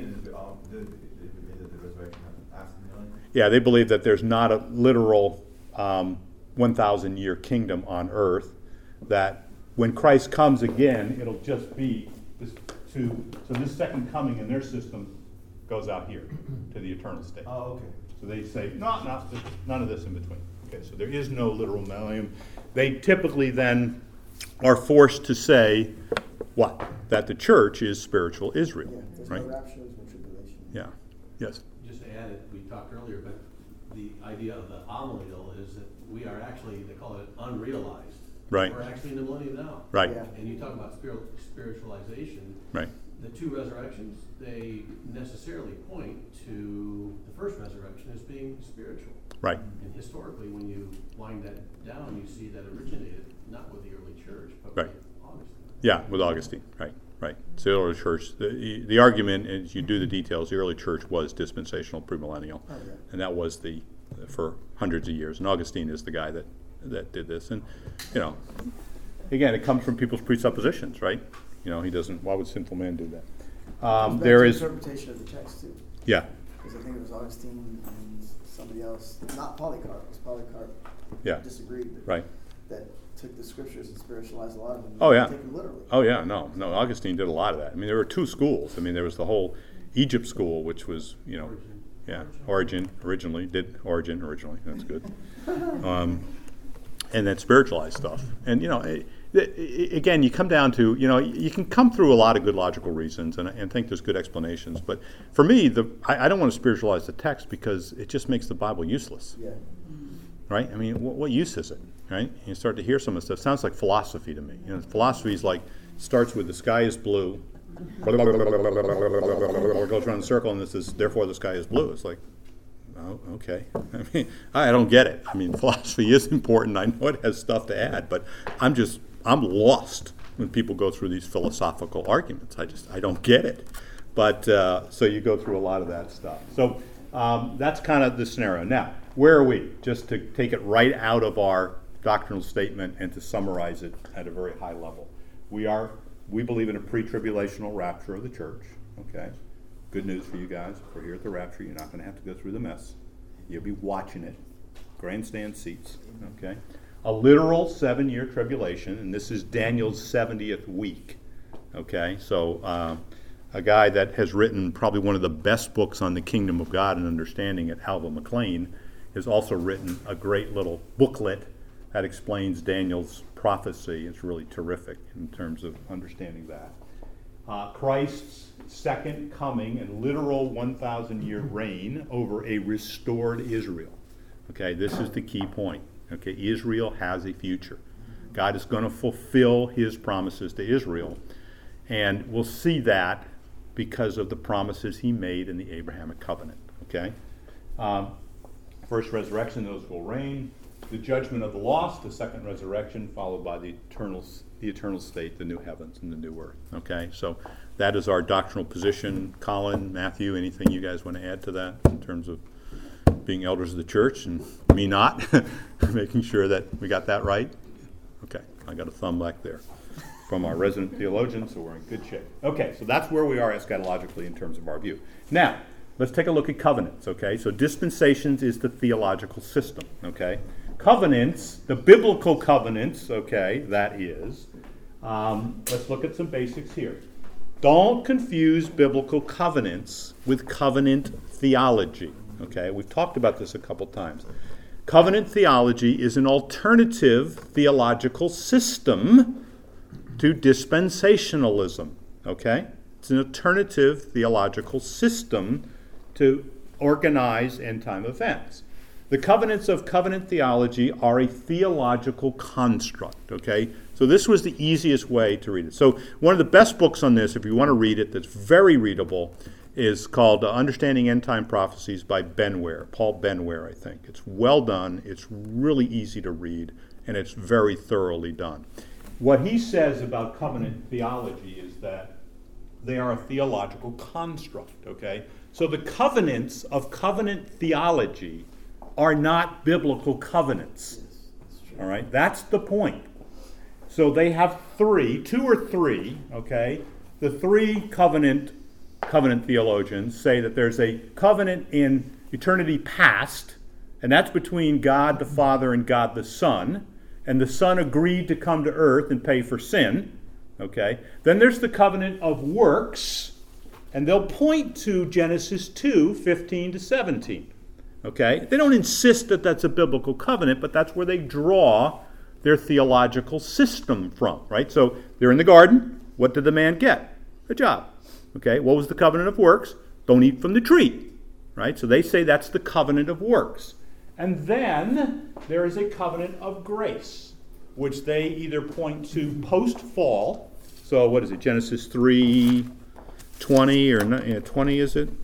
They believe that there's not a literal 1,000-year kingdom on earth, that when Christ comes again, it'll just be so this second coming in their system goes out here to the eternal state. Oh, okay. So they say, no, none of this in between. Okay, so there is no literal millennium. They typically then are forced to say, what? That the church is spiritual Israel. Yeah, there's right? no rapture, there's no tribulation. Yeah, yes. Just to add it, we talked earlier, but the idea of the amillennial is that we are actually, they call it unrealized. Right. We're actually in the millennium now. Right. Yeah. And you talk about spiritualization. Right. The 2 resurrections, they necessarily point to the first resurrection as being spiritual. Right. And historically, when you wind that down, you see that originated not with the early church, but Right. with Augustine. Yeah, with Augustine, right. So the early church, the argument, as you do the details, the early church was dispensational premillennial, and that was for hundreds of years. And Augustine is the guy that did this. And, again, it comes from people's presuppositions, right? He doesn't, why would sinful man do that? There is interpretation of the text, too. Yeah. Because I think it was Augustine and somebody else, not Polycarp, because Polycarp disagreed. Right. That took the scriptures and spiritualized a lot of them. Oh, yeah. Take them literally. Oh, yeah, no, Augustine did a lot of that. I mean, there were two schools. I mean, there was the whole Egypt school, which was, Origen originally. That's good. And then spiritualized stuff. And, again, you come down to, you can come through a lot of good logical reasons and think there's good explanations. But for me, I don't want to spiritualize the text because it just makes the Bible useless. Yeah. Right? I mean, what use is it? Right? You start to hear some of the stuff. It sounds like philosophy to me. Philosophy is starts with the sky is blue, goes around the circle, and this is therefore the sky is blue. It's like, oh, okay. I mean, I don't get it. I mean, philosophy is important. I know it has stuff to add, but I'm lost when people go through these philosophical arguments. I don't get it. But so you go through a lot of that stuff. So that's kind of the scenario. Now, where are we? Just to take it right out of our doctrinal statement and to summarize it at a very high level. We believe in a pre-tribulational rapture of the church. Okay? Good news for you guys. If we're here at the rapture, you're not going to have to go through the mess. You'll be watching it. Grandstand seats. Okay? A literal 7-year tribulation, and this is Daniel's 70th week. Okay? So a guy that has written probably one of the best books on the kingdom of God and understanding it, Alva McLean, has also written a great little booklet that explains Daniel's prophecy. It's really terrific in terms of understanding that. Christ's second coming and literal 1,000-year reign over a restored Israel. Okay, this is the key point. Okay, Israel has a future. God is going to fulfill his promises to Israel, and we'll see that because of the promises he made in the Abrahamic covenant. Okay, first resurrection, those will reign. The judgment of the lost, the second resurrection, followed by the eternal state, the new heavens and the new earth. Okay, so that is our doctrinal position. Colin, Matthew, anything you guys want to add to that in terms of being elders of the church and me not, making sure that we got that right? Okay, I got a thumb back there from our resident theologian, so we're in good shape. Okay, so that's where we are eschatologically in terms of our view. Now, let's take a look at covenants, okay? So dispensations is the theological system, okay? Covenants, the biblical covenants, okay, that is. Let's look at some basics here. Don't confuse biblical covenants with covenant theology, okay? We've talked about this a couple times. Covenant theology is an alternative theological system to dispensationalism, okay? It's an alternative theological system to organize end-time events. The covenants of covenant theology are a theological construct, okay? So this was the easiest way to read it. So one of the best books on this, if you want to read it, that's very readable, is called Understanding End Time Prophecies by Ben Ware, Paul Ben Ware, I think. It's well done, it's really easy to read, and it's very thoroughly done. What he says about covenant theology is that they are a theological construct, okay? So the covenants of covenant theology are not biblical covenants. All right, that's the point. So they have two or three, okay? The three covenant theologians say that there's a covenant in eternity past, and that's between God the Father and God the Son, and the Son agreed to come to earth and pay for sin, okay? Then there's the covenant of works, and they'll point to Genesis 2:15 to 17. Okay? They don't insist that that's a biblical covenant, but that's where they draw their theological system from, right? So they're in the garden. What did the man get? A job. Okay? What was the covenant of works? Don't eat from the tree, right? So they say that's the covenant of works. And then there is a covenant of grace, which they either point to post-fall. So what is it? Genesis 3:20 or 20, is it?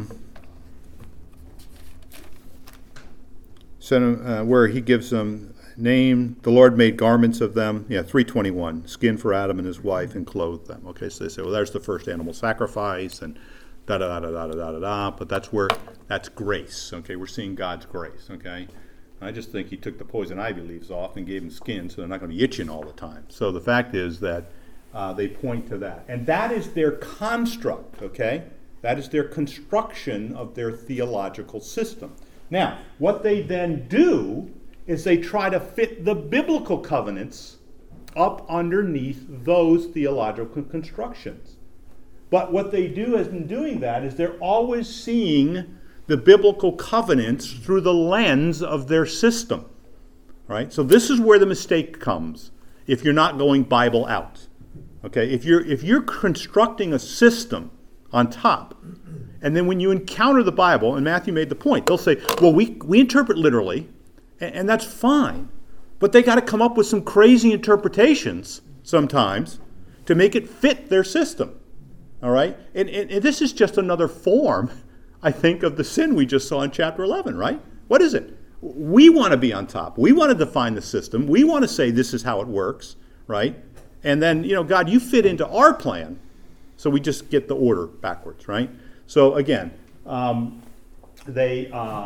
Where he gives them the Lord made garments of them. 3:21, skin for Adam and his wife and clothed them. Okay, so they say, well, there's the first animal sacrifice and da-da-da-da-da-da-da-da, but that's grace. Okay, we're seeing God's grace. Okay, I just think he took the poison ivy leaves off and gave them skin so they're not going to be itching all the time. So the fact is that they point to that. And that is their construct, okay? That is their construction of their theological system. Now, what they then do is they try to fit the biblical covenants up underneath those theological constructions. But what they do in doing that is they're always seeing the biblical covenants through the lens of their system. Right? So this is where the mistake comes if you're not going Bible out. Okay? If you're constructing a system on top, and then when you encounter the Bible, and Matthew made the point, they'll say, well, we interpret literally, and that's fine. But they got to come up with some crazy interpretations sometimes to make it fit their system. All right? And this is just another form, I think, of the sin we just saw in chapter 11, right? What is it? We want to be on top. We want to define the system. We want to say this is how it works, right? And then, God, you fit into our plan. So we just get the order backwards, right? So again, they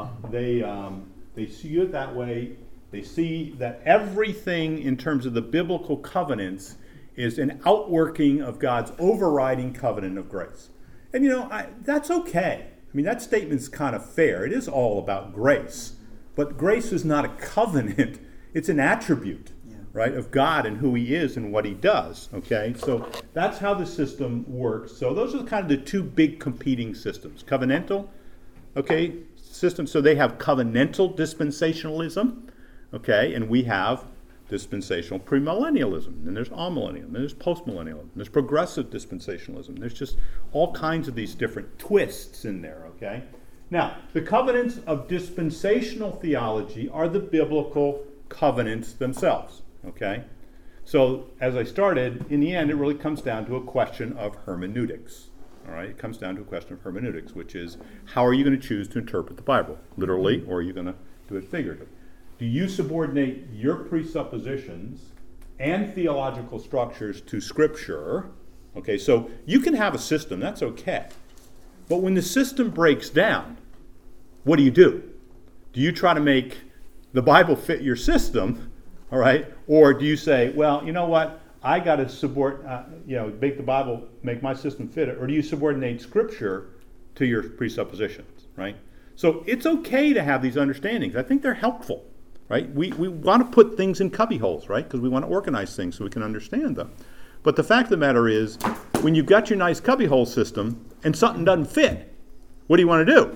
see it that way. They see that everything in terms of the biblical covenants is an outworking of God's overriding covenant of grace. And that's okay. I mean, that statement's kind of fair. It is all about grace. But grace is not a covenant. It's an attribute, right, of God and who he is and what he does, okay? So that's how the system works. So those are kind of the two big competing systems. Covenantal, okay, system. So they have covenantal dispensationalism, okay, and we have dispensational premillennialism. And there's amillennialism, and there's postmillennialism, and there's progressive dispensationalism. There's just all kinds of these different twists in there, okay? Now, the covenants of dispensational theology are the biblical covenants themselves, okay? So, as I started, in the end, it really comes down to a question of hermeneutics, all right? It comes down to a question of hermeneutics, which is, how are you going to choose to interpret the Bible? Literally, or are you going to do it figuratively? Do you subordinate your presuppositions and theological structures to Scripture? Okay, so you can have a system, that's okay. But when the system breaks down, what do? Do you try to make the Bible fit your system, all right? Or do you say, well, you know what, I got to make the Bible, make my system fit it? Or do you subordinate Scripture to your presuppositions, right? So it's okay to have these understandings. I think they're helpful, right? We want to put things in cubby holes, right? Because we want to organize things so we can understand them. But the fact of the matter is, when you've got your nice cubbyhole system and something doesn't fit, what do you want to do?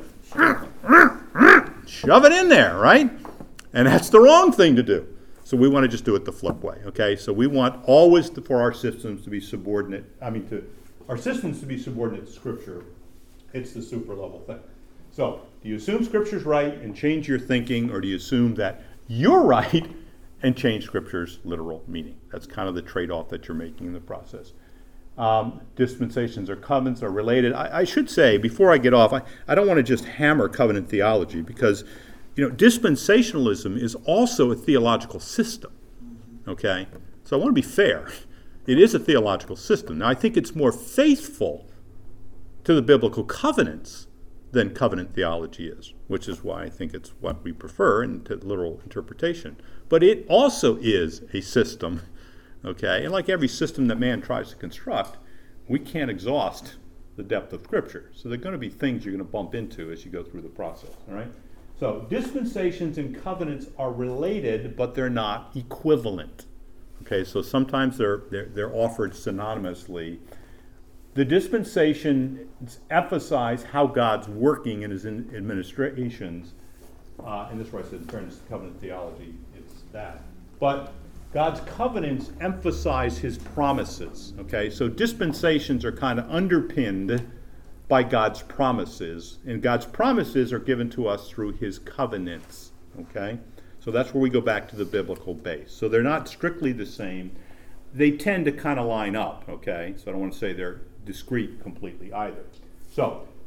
Shove it in there, right? And that's the wrong thing to do. So we want to just do it the flip way, okay? So we want always for our systems to be subordinate, our systems to be subordinate to Scripture. It's the super level thing. So do you assume Scripture's right and change your thinking, or do you assume that you're right and change Scripture's literal meaning? That's kind of the trade-off that you're making in the process. Dispensations or covenants are related. I should say, before I get off, I don't want to just hammer covenant theology, because dispensationalism is also a theological system, okay? So I want to be fair. It is a theological system. Now, I think it's more faithful to the biblical covenants than covenant theology is, which is why I think it's what we prefer in literal interpretation. But it also is a system, okay? And like every system that man tries to construct, we can't exhaust the depth of Scripture. So there are going to be things you're going to bump into as you go through the process, all right? So dispensations and covenants are related, but they're not equivalent, okay? So sometimes they're offered synonymously. The dispensations emphasize how God's working in his administrations. And this is where I said, in terms of covenant theology, it's that. But God's covenants emphasize his promises. Okay, so dispensations are kind of underpinned by God's promises. And God's promises are given to us through his covenants. Okay, so that's where we go back to the biblical base. So they're not strictly the same. They tend to kind of line up. Okay, so I don't want to say they're discrete completely either. So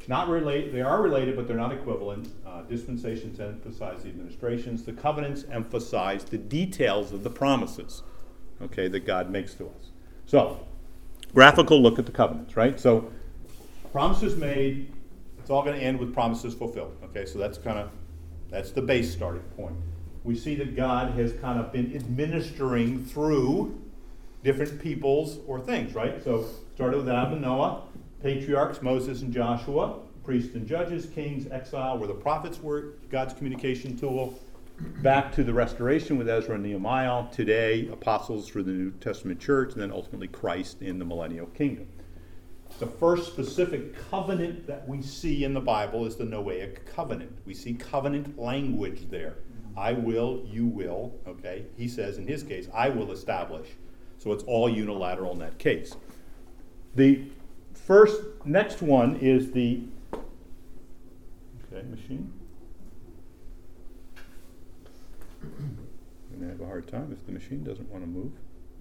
not related. They are related, but they're not equivalent. Dispensations emphasize the administrations. The covenants emphasize the details of the promises, okay, that God makes to us. So, graphical look at the covenants, right? So, promises made. It's all going to end with promises fulfilled. Okay, so that's the base starting point. We see that God has kind of been administering through different peoples or things, right? So, started with Adam and Noah, patriarchs, Moses and Joshua, priests and judges, kings, exile, where the prophets were God's communication tool, back to the restoration with Ezra and Nehemiah, today apostles for the New Testament church, and then ultimately Christ in the millennial kingdom. The first specific covenant that we see in the Bible is the Noahic covenant. We see covenant language there. I will, you will, okay? He says in his case, I will establish. So it's all unilateral in that case. The next one is the, machine. I'm going to have a hard time if the machine doesn't want to move.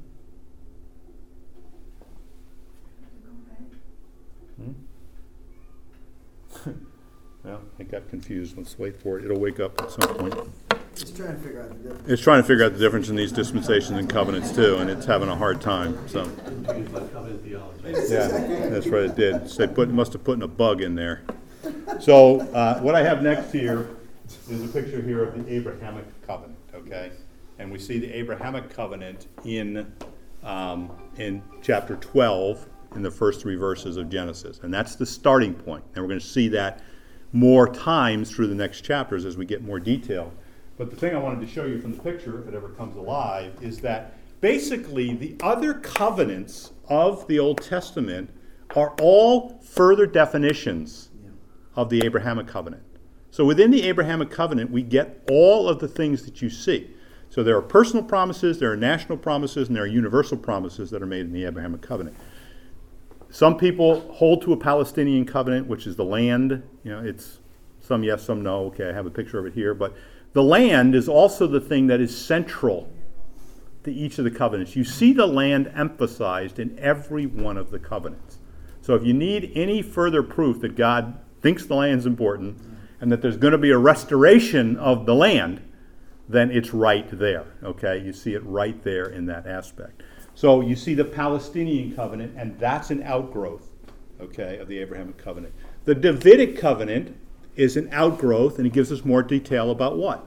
Well, I got confused. Let's wait for it. It'll wake up at some point. It's trying to figure out the difference. It's trying to figure out the difference in these dispensations and covenants too, and it's having a hard time. So, Covenant theology. yeah, that's right. It did. So they must have put a bug in there. So, what I have next here is a picture here of the Abrahamic covenant. Okay, and we see the Abrahamic covenant in chapter 12 in the first 3 verses of Genesis, and that's the starting point. And we're going to see that more times through the next chapters as we get more detail. But the thing I wanted to show you from the picture, if it ever comes alive, is that basically the other covenants of the Old Testament are all further definitions of the Abrahamic covenant. So within the Abrahamic covenant, we get all of the things that you see. So there are personal promises, there are national promises, and there are universal promises that are made in the Abrahamic covenant. Some people hold to a Palestinian covenant, which is the land. It's some yes, some no. Okay, I have a picture of it here. But the land is also the thing that is central to each of the covenants. You see the land emphasized in every one of the covenants. So if you need any further proof that God thinks the land's important and that there's going to be a restoration of the land, then it's right there. Okay, you see it right there in that aspect. So you see the Palestinian covenant, and that's an outgrowth, okay, of the Abrahamic covenant. The Davidic covenant is an outgrowth, and it gives us more detail about what?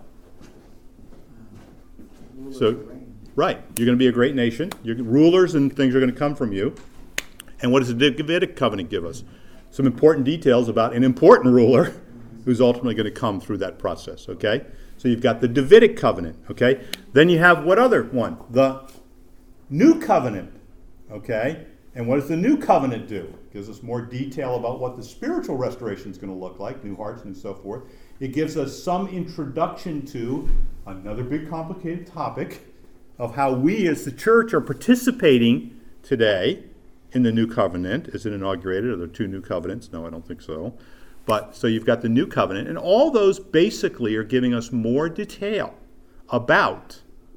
Right, you're going to be a great nation. Your rulers and things are going to come from you. And what does the Davidic covenant give us? Some important details about an important ruler who's ultimately going to come through that process, okay? So you've got the Davidic covenant, okay? Then you have what other one? The New covenant, okay? And what does the new covenant do? It gives us more detail about what the spiritual restoration is going to look like, new hearts and so forth. It gives us some introduction to another big complicated topic of how we as the church are participating today in the new covenant. Is it inaugurated? Are there 2 new covenants? No, I don't think so. But so you've got the new covenant, and all those basically are giving us more detail about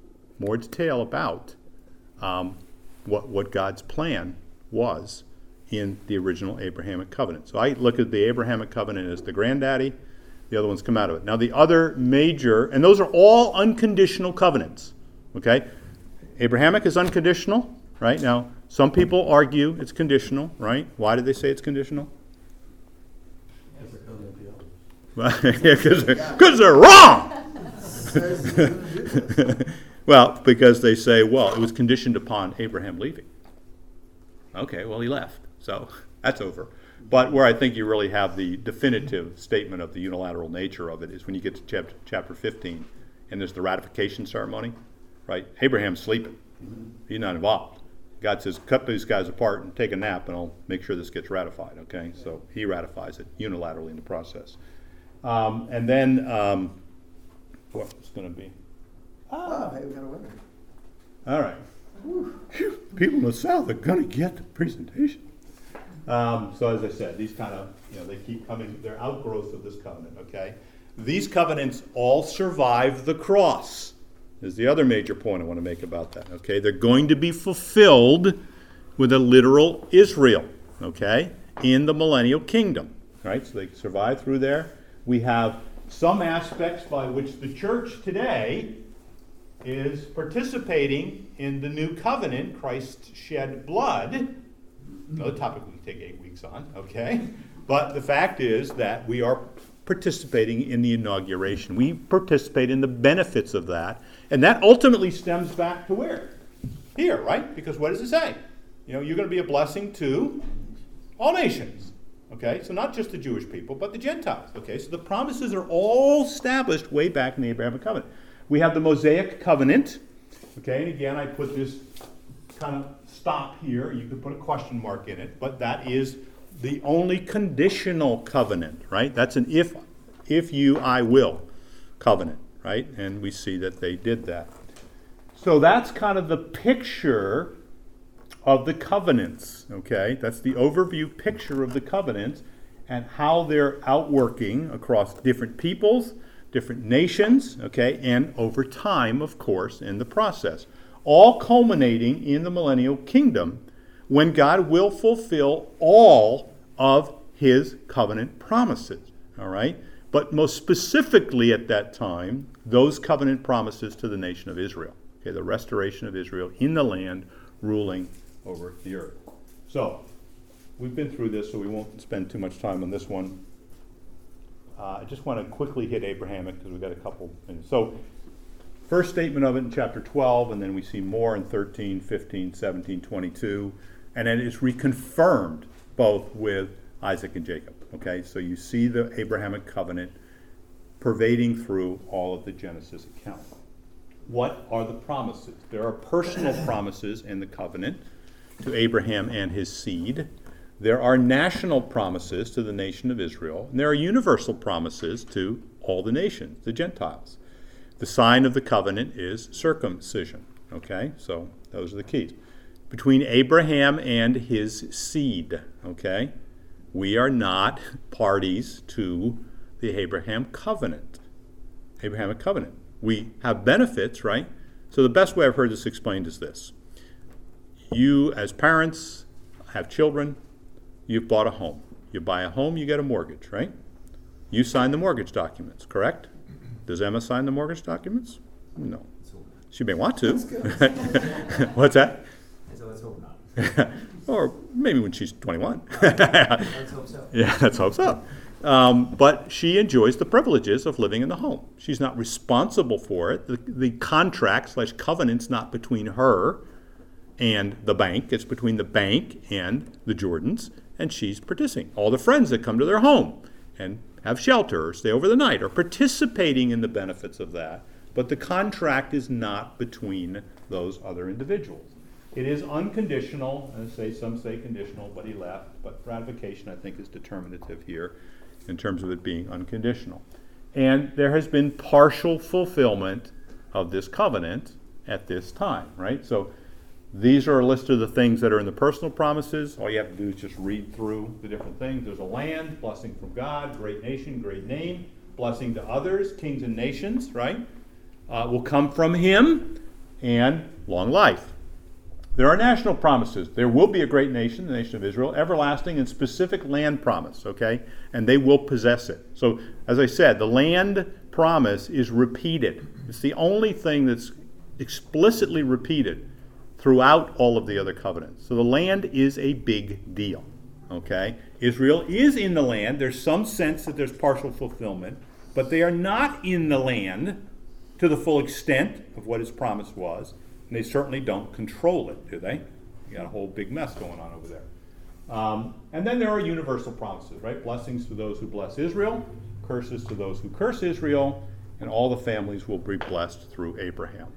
what God's plan was in the original Abrahamic covenant. So I look at the Abrahamic covenant as the granddaddy. The other ones come out of it. Now the other major, and those are all unconditional covenants. Okay? Abrahamic is unconditional, right? Now, some people argue it's conditional, right? Why do they say it's conditional? Because they're wrong! Well, because they say, well, it was conditioned upon Abraham leaving. Okay, well, he left, so that's over. But where I think you really have the definitive statement of the unilateral nature of it is when you get to chapter 15, and there's the ratification ceremony, right? Abraham's sleeping. He's not involved. God says, cut these guys apart and take a nap, and I'll make sure this gets ratified, okay? So he ratifies it unilaterally in the process. And then, what's going to be? Hey, we got a winner. All right. Whew. People in the South are going to get the presentation. So as I said, these kind of, they keep coming. They're outgrowths of this covenant, okay? These covenants all survive the cross. Is the other major point I want to make about that, okay? They're going to be fulfilled with a literal Israel, okay, in the millennial kingdom, right? So they survived through there. We have some aspects by which the church today is participating in the new covenant. Christ shed blood. Another topic we can take 8 weeks on, okay? But the fact is that we are participating in the inauguration. We participate in the benefits of that. And that ultimately stems back to where? Here, right? Because what does it say? You're going to be a blessing to all nations. Okay, so not just the Jewish people, but the Gentiles. Okay, so the promises are all established way back in the Abrahamic covenant. We have the Mosaic covenant. Okay, and again, I put this kind of stop here. You could put a question mark in it, but that is the only conditional covenant, right? That's an if you, I will covenant, right? And we see that they did that. So that's kind of the picture of the covenants, okay? That's the overview picture of the covenants and how they're outworking across different peoples, different nations, okay? And over time, of course, in the process. All culminating in the millennial kingdom when God will fulfill all of his covenant promises, all right? But most specifically at that time, those covenant promises to the nation of Israel, okay? The restoration of Israel in the land, ruling over the earth. So, we've been through this, so we won't spend too much time on this one. I just want to quickly hit Abrahamic because we've got a couple minutes. So, first statement of it in chapter 12, and then we see more in 13, 15, 17, 22, and then it's reconfirmed both with Isaac and Jacob. Okay, so you see the Abrahamic covenant pervading through all of the Genesis account. What are the promises? There are personal promises in the covenant to Abraham and his seed. There are national promises to the nation of Israel, and there are universal promises to all the nations, the Gentiles. The sign of the covenant is circumcision. Okay, so those are the keys. Between Abraham and his seed, okay, we are not parties to the Abrahamic covenant. We have benefits, right? So the best way I've heard this explained is this. You, as parents, have children. You've bought a home. You buy a home, you get a mortgage, right? You sign the mortgage documents, correct? Does Emma sign the mortgage documents? No. She may want to. What's that? So let's hope not. Or maybe when she's 21. Let's hope so. Yeah, let's hope so. But she enjoys the privileges of living in the home. She's not responsible for it. The contract/covenant's not between her and the bank. It's between the bank and the Jordans, and she's participating. All the friends that come to their home and have shelter or stay over the night are participating in the benefits of that, but the contract is not between those other individuals. It is unconditional, and some say conditional, but he left, but ratification, I think, is determinative here in terms of it being unconditional. And there has been partial fulfillment of this covenant at this time, right? So these are a list of the things that are in the personal promises. All you have to do is just read through the different things. There's a land, blessing from God, great nation, great name, blessing to others, kings and nations, right? Will come from him, and long life. There are national promises. There will be a great nation, the nation of Israel, everlasting and specific land promise, okay? And they will possess it. So, as I said, the land promise is repeated. It's the only thing that's explicitly repeated throughout all of the other covenants. So the land is a big deal, okay? Israel is in the land. There's some sense that there's partial fulfillment, but they are not in the land to the full extent of what his promise was. And they certainly don't control it, do they? You got a whole big mess going on over there. And then there are universal promises, right? Blessings to those who bless Israel, curses to those who curse Israel, and all the families will be blessed through Abraham.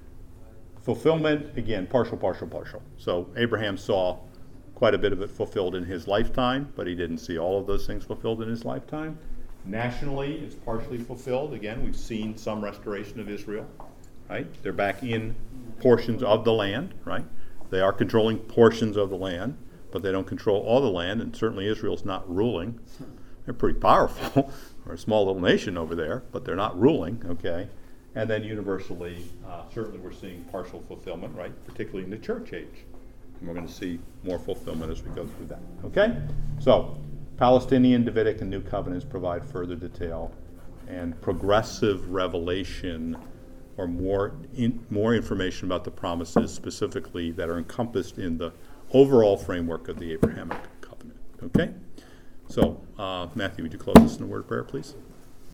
Fulfillment, again, partial. So Abraham saw quite a bit of it fulfilled in his lifetime, but he didn't see all of those things fulfilled in his lifetime. Nationally, it's partially fulfilled. Again, we've seen some restoration of Israel, right? They're back in portions of the land, right? They are controlling portions of the land, but they don't control all the land, and certainly Israel's not ruling. They're pretty powerful. We're a small little nation over there, but they're not ruling, okay? And then universally, certainly we're seeing partial fulfillment, right? Particularly in the church age. And we're going to see more fulfillment as we go through that, okay? So, Palestinian, Davidic, and New Covenants provide further detail, and progressive revelation or more information about the promises specifically that are encompassed in the overall framework of the Abrahamic covenant. Okay? So, Matthew, would you close us in a word of prayer, please?